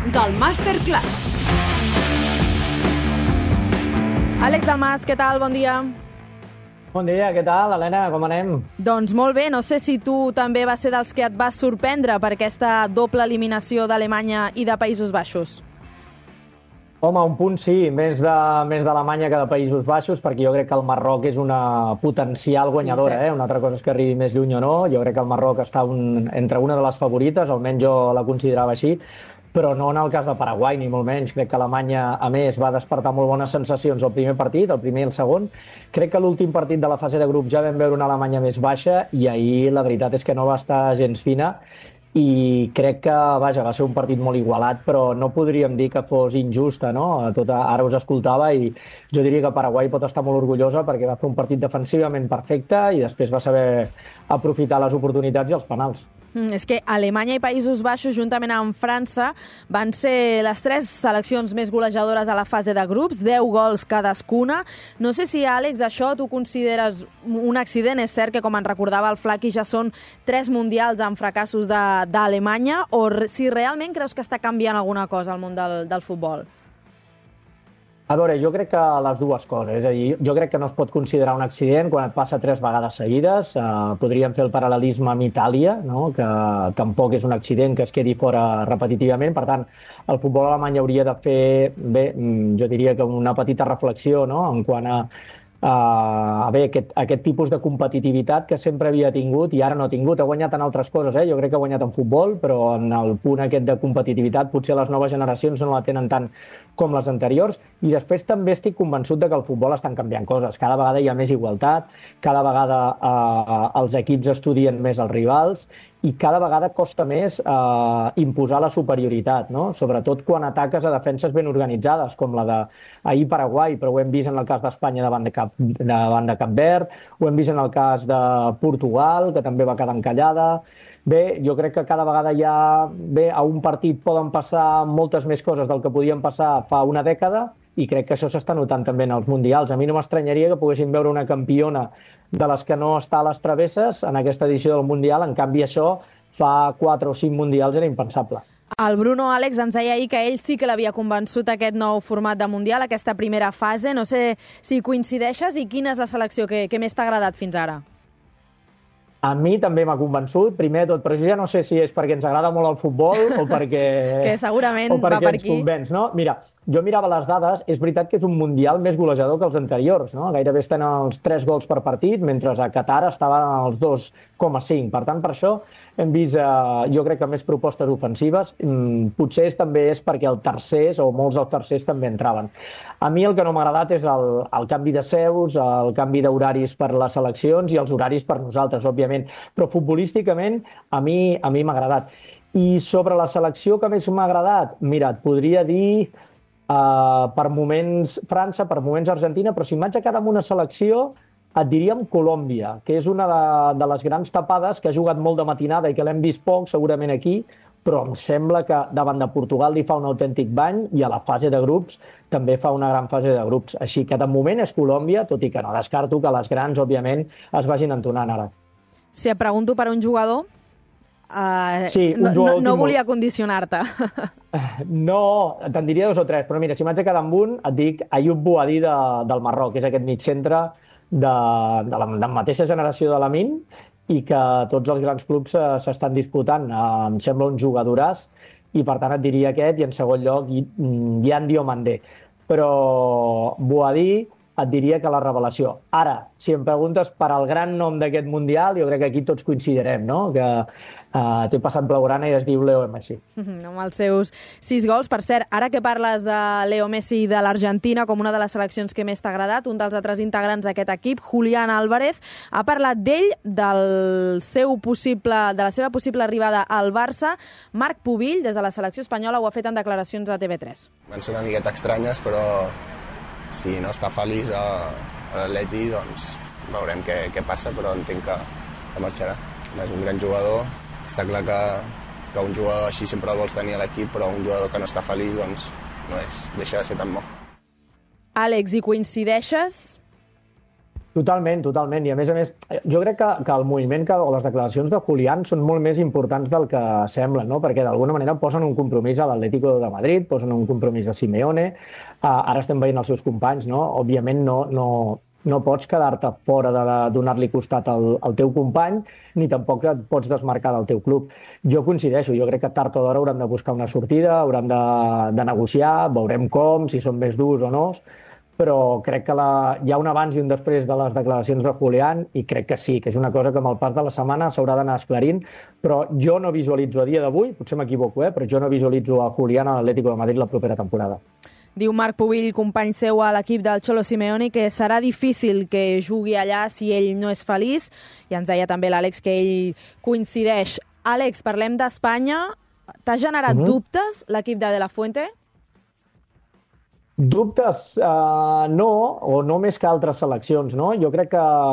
del Masterclass. Àlex Dalmas, què tal? Bon dia. Bon dia, què tal, Helena? Com anem? Doncs molt bé, no sé si tu també vas ser dels que et vas sorprendre per aquesta doble eliminació d'Alemanya i de Països Baixos. Home, un punt sí, més d'Alemanya que de Països Baixos, perquè jo crec que el Marroc és una potencial guanyadora. Una altra cosa és que arribi més lluny o no. Jo crec que el Marroc està entre una de les favorites, almenys jo la considerava així, però no en el cas de Paraguai, ni molt menys. Crec que Alemanya, a més, va despertar molt bones sensacions el primer partit, el primer i el segon. Crec que l'últim partit de la fase de grup ja vam veure una Alemanya més baixa i ahir la veritat és que no va estar gens fina i crec que, vaja, va ser un partit molt igualat, però no podríem dir que fos injusta, no? Ara us escoltava i jo diria que Paraguai pot estar molt orgullosa perquè va fer un partit defensivament perfecte i després va saber aprofitar les oportunitats i els penals. És que Alemanya i Països Baixos, juntament amb França, van ser les 3 seleccions més golejadores a la fase de grups, 10 gols cadascuna. No sé si, Àlex, això tu consideres un accident. És cert que, com en recordava el Flaqui, ja són 3 mundials amb fracassos d'Alemanya, o si realment creus que està canviant alguna cosa al món del futbol? A veure, jo crec que les dues coses. És a dir, jo crec que no es pot considerar un accident quan et passa 3 vegades seguides. Podríem fer el paral·lelisme amb Itàlia, no? Que tampoc és un accident que es quedi fora repetitivament. Per tant, el futbol alemany hauria de fer, bé, jo diria que una petita reflexió, no? En quant a aquest tipus de competitivitat que sempre havia tingut i ara no ha tingut. Ha guanyat en altres coses, jo crec que ha guanyat en futbol, però en el punt aquest de competitivitat potser les noves generacions no la tenen tant com les anteriors, i després també estic convençut de que el futbol estan canviant coses. Cada vegada hi ha més igualtat, cada vegada els equips estudien més els rivals i cada vegada costa més imposar la superioritat, no? Sobretot quan ataques a defenses ben organitzades, com la d'ahir Paraguai, però ho hem vist en el cas d'Espanya davant de Cap Verd, ho hem vist en el cas de Portugal, que també va quedar encallada. Bé, jo crec que cada vegada a un partit poden passar moltes més coses del que podien passar fa una dècada i crec que això s'està notant també en els mundials. A mi no m'estranyaria que poguéssim veure una campiona de les que no està a les travesses en aquesta edició del Mundial. En canvi, això fa 4 o 5 mundials era impensable. El Bruno, Àlex, ens deia ahir que ell sí que l'havia convençut aquest nou format de Mundial, aquesta primera fase. No sé si coincideixes i quina és la selecció que més t'ha agradat fins ara? A mi també m'ha convençut, primer de tot, però jo ja no sé si és perquè ens agrada molt el futbol o perquè, que segurament va per aquí. Ens convenç, no? Mira, jo mirava les dades, és veritat que és un Mundial més golejador que els anteriors, no? Gairebé estan els 3 gols per partit, mentre a Qatar estaven als 2,5. Per tant, per això hem vist, jo crec que més propostes ofensives. Potser també és perquè els tercers, o molts dels tercers, també entraven. A mi el que no m'ha agradat és el canvi de seus, el canvi d'horaris per les seleccions i els horaris per nosaltres, òbviament. Però futbolísticament a mi m'ha agradat. I sobre la selecció que més m'ha agradat, mira, et podria dir per moments França, per moments Argentina, però si m'haig de quedar amb una selecció et diríem Colòmbia, que és una de les grans tapades, que ha jugat molt de matinada i que l'hem vist poc, segurament aquí, però em sembla que davant de Portugal li fa un autèntic bany i a la fase de grups també fa una gran fase de grups. Així que de moment és Colòmbia, tot i que no descarto que les grans, òbviament, es vagin entonant ara. Si et pregunto per un jugador, sí, un jugador no volia condicionar-te. No, te'n diria 2 o 3, però mira, si m'haig de quedar amb un, et dic Ayoub Boadi del Marroc, que és aquest mig centre de la mateixa generació de Lamine i que tots els grans clubs s'estan disputant. Em sembla un jugadoràs i per tant et diria aquest, i en segon lloc Yan Diomandé. Però Boadi et diria que la revelació. Ara, si em preguntes per al gran nom d'aquest Mundial, jo crec que aquí tots coincidirem, no? Que t'he passat blaugrana i es diu Leo Messi. Amb els seus 6 gols. Per cert, ara que parles de Leo Messi i de l'Argentina com una de les seleccions que més t'ha agradat, un dels altres integrants d'aquest equip, Julián Álvarez, ha parlat d'ell, de la seva possible arribada al Barça. Marc Pubill, des de la selecció espanyola, ho ha fet en declaracions a TV3. Van ser una miqueta estranyes, però si no està feliç a l'Atleti, doncs veurem què passa, però entenc que marxarà. És un gran jugador. Està clar que un jugador així sempre el vols tenir a l'equip, però un jugador que no està feliç doncs no deixa de ser tan bo. Àlex, hi coincideixes? Totalment, totalment. I a més, jo crec que el moviment o les declaracions de Julián són molt més importants del que semblen, no? Perquè d'alguna manera posen un compromís a l'Atlético de Madrid, posen un compromís a Simeone, ara estem veient els seus companys, no? Òbviament no pots quedar-te fora de donar-li costat al teu company, ni tampoc et pots desmarcar del teu club. Jo coincideixo, jo crec que tard o d'hora hauran de buscar una sortida, hauran de negociar, veurem com, si són més durs o no, però crec que hi ha un abans i un després de les declaracions de Julián i crec que sí, que és una cosa que amb el pas de la setmana s'haurà d'anar esclarint, però jo no visualitzo a dia d'avui, potser m'equivoco, però jo no visualitzo a Julián a l'Atlético de Madrid la propera temporada. Diu Marc Pubill, company seu a l'equip del Cholo Simeone, que serà difícil que jugui allà si ell no és feliç, i ens deia també l'Àlex que ell coincideix. Àlex, parlem d'Espanya. T'ha generat dubtes l'equip de la Fuente? Dubtes no, o no més que altres seleccions, no? Jo crec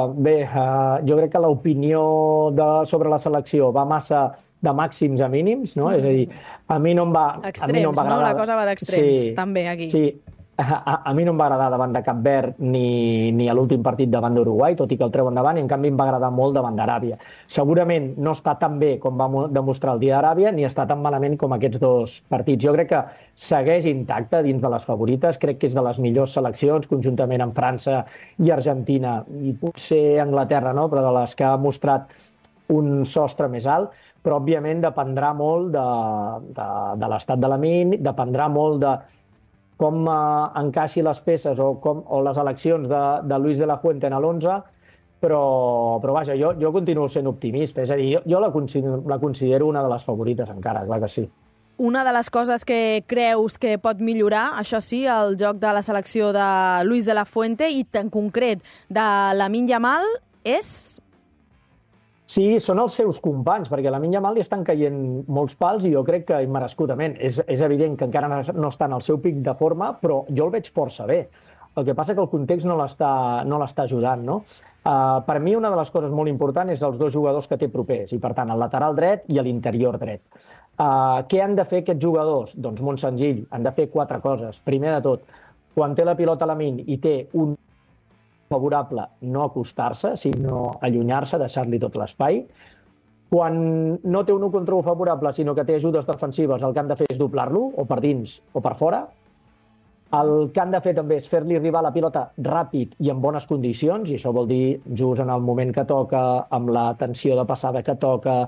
que l'opinió sobre la selecció va massa de màxims a mínims, no? És a dir, a mi no em va... Extrems, no? La cosa va d'extrems, també, aquí. Sí, a mi no em va agradar davant de Cap Verd ni a l'últim partit davant d'Uruguai, tot i que el treu endavant, i en canvi em va agradar molt davant d'Aràbia. Segurament no està tan bé com va demostrar el dia d'Aràbia, ni està tan malament com aquests dos partits. Jo crec que segueix intacte dins de les favorites, crec que és de les millors seleccions, conjuntament amb França i Argentina, i potser Anglaterra, no? Però de les que ha mostrat un sostre més alt, però òbviament dependrà molt de l'estat de Lamine, dependrà molt de com encaixi les peces o les eleccions de Luis de la Fuente en l'11, però vaja, jo continuo sent optimista, és a dir, jo la considero una de les favorites encara, clar que sí. Una de les coses que creus que pot millorar, això sí, el joc de la selecció de Luis de la Fuente i en concret de Lamine Yamal és... Sí, són els seus companys, perquè a Lamine Yamal li estan caient molts pals i jo crec que immerescudament. És evident que encara no està en el seu pic de forma, però jo el veig força bé. El que passa que el context no l'està ajudant, no? Per mi una de les coses molt importants és els dos jugadors que té propers, i per tant el lateral dret i l'interior dret. Què han de fer aquests jugadors? Doncs molt senzill, han de fer 4 coses. Primer de tot, quan té la pilota Lamine i té un favorable, no acostar-se, sinó allunyar-se, deixar-li tot l'espai. Quan no té un 1 contra 1 favorable, sinó que té ajudes defensives, el que han de fer és doblar-lo, o per dins o per fora. El que han de fer també és fer-li arribar la pilota ràpid i en bones condicions, i això vol dir just en el moment que toca, amb la tensió de passada que toca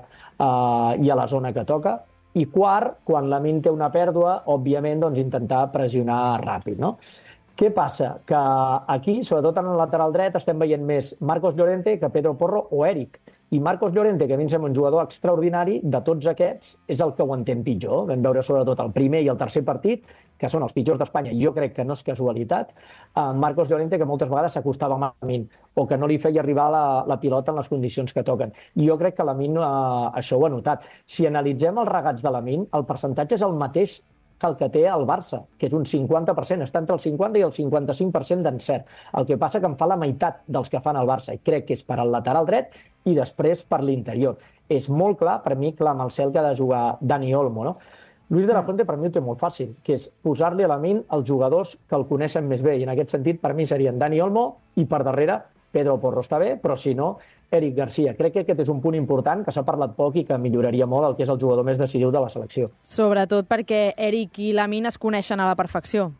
i a la zona que toca. I quart, quan Lamine té una pèrdua, òbviament doncs, intentar pressionar ràpid, no? Què passa? Que aquí, sobretot en el lateral dret, estem veient més Marcos Llorente que Pedro Porro o Eric. I Marcos Llorente, que a mi em sembla un jugador extraordinari, de tots aquests, és el que ho entén pitjor. Vam veure sobretot el primer i el tercer partit, que són els pitjors d'Espanya. Jo crec que no és casualitat. Marcos Llorente, que moltes vegades s'acostava a Lamine, o que no li feia arribar la pilota en les condicions que toquen. I jo crec que Lamine això ho ha notat. Si analitzem els regats de Lamine, el percentatge és el mateix que el que té el Barça, que és un 50%, està entre el 50 i el 55% d'encert. El que passa que en fa la meitat dels que fan el Barça, i crec que és per al lateral dret i després per l'interior. És molt clar, per mi, clar, amb el cel que ha de jugar Dani Olmo, no? Luis de la Fuente per mi ho té molt fàcil, que és posar-li a Lamine els jugadors que el coneixen més bé, i en aquest sentit per mi serien Dani Olmo i per darrere Pedro Porro està bé, però si no, Eric Garcia. Crec que aquest és un punt important que s'ha parlat poc i que milloraria molt el que és el jugador més decisiu de la selecció. Sobretot perquè Eric i Lamine es coneixen a la perfecció.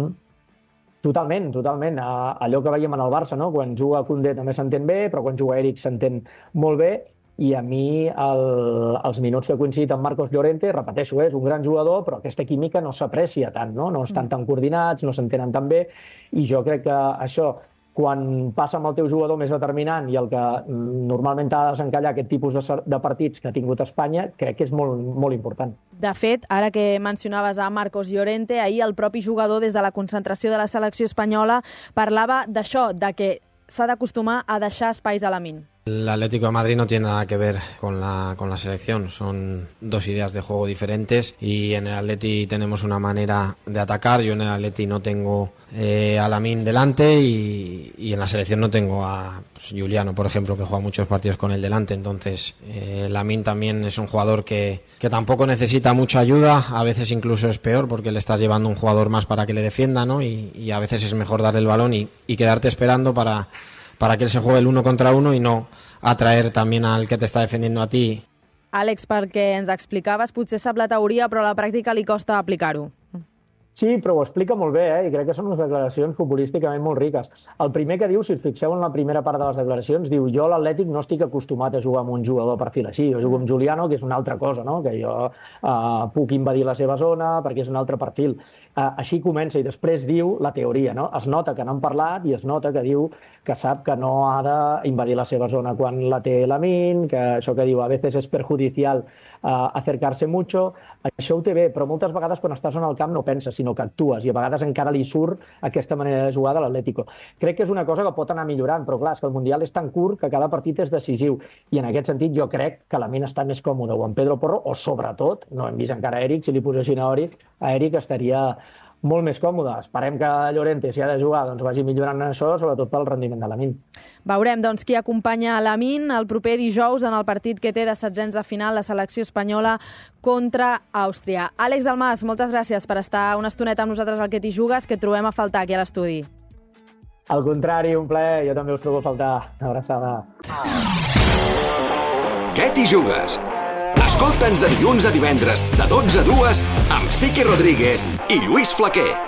Totalment, totalment. Allò que veiem en el Barça, no? Quan juga Koundé també s'entén bé, però quan juga Eric s'entén molt bé, i a mi els minuts que he coincidit amb Marcos Llorente, repeteixo, és un gran jugador, però aquesta química no s'aprecia tant, no? No estan tan coordinats, no s'entenen tan bé, i jo crec que això, quan passa amb el teu jugador més determinant i el que normalment ha de desencallar aquest tipus de partits que ha tingut Espanya, crec que és molt, molt important. De fet, ara que mencionaves a Marcos Llorente, ahir el propi jugador des de la concentració de la selecció espanyola parlava d'això, de que s'ha d'acostumar a deixar espais a Lamine. El Atlético de Madrid no tiene nada que ver con la selección, son dos ideas de juego diferentes y en el Atleti tenemos una manera de atacar, yo en el Atleti no tengo a Lamine delante y en la selección no tengo a Juliano, por ejemplo, que juega muchos partidos con él delante, entonces Lamine también es un jugador que tampoco necesita mucha ayuda, a veces incluso es peor porque le estás llevando un jugador más para que le defienda, ¿no? Y a veces es mejor darle el balón y quedarte esperando para para que él se juegue el 1 contra 1 y no atraer también al que te está defendiendo a ti. Àlex, perquè ens explicaves, potser sap la teoria, però a la pràctica li costa aplicar-ho. Sí, però ho explica molt bé, i crec que són unes declaracions futbolísticament molt riques. El primer que diu, si us fixeu en la primera part de les declaracions, diu: jo a l'Atlètic no estic acostumat a jugar amb un jugador perfil així, jo jugo amb Juliano, que és una altra cosa, no? Que jo puc invadir la seva zona perquè és un altre perfil. Així comença, i després diu la teoria, no? Es nota que n'han parlat i es nota que diu que sap que no ha d'invadir la seva zona quan la té Lamine, que això que diu a veces es perjudicial acercarse mucho, això ho té bé, però moltes vegades quan estàs en el camp no penses, sinó que actues, i a vegades encara li surt aquesta manera de jugar de l'Atlético. Crec que és una cosa que pot anar millorant, però clar, és que el Mundial és tan curt que cada partit és decisiu, i en aquest sentit jo crec que Lamine està més còmode o amb Pedro Porro, o sobretot, no hem vist encara Eric, si li posessin a Eric estaria molt més còmode. Esperem que Llorente, si ha de jugar, doncs vagi millorant en això, sobretot pel rendiment de Lamine. Veurem doncs qui acompanya Lamine el proper dijous en el partit que té de setzents de final la selecció espanyola contra Àustria. Àlex Dalmas, moltes gràcies per estar una estoneta amb nosaltres al Que t'hi jugues, que et trobem a faltar aquí a l'estudi. Al contrari, un plaer, jo també us trobo a faltar. Una abraçada. Que t'hi jugues? Escolta'ns de dilluns a divendres, de 12 a 2, amb Sique Rodríguez i Lluís Flaquer.